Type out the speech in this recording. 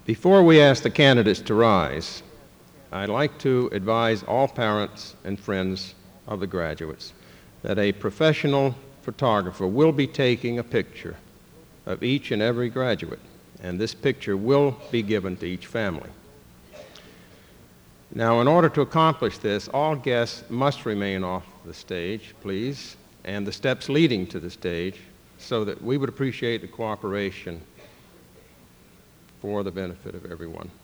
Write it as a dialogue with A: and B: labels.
A: Before we ask the candidates to rise, I'd like to advise all parents and friends of the graduates that a professional photographer will be taking a picture of each and every graduate, and this picture will be given to each family. Now, in order to accomplish this, all guests must remain off the stage, please, and the steps leading to the stage, so that we would appreciate the cooperation for the benefit of everyone.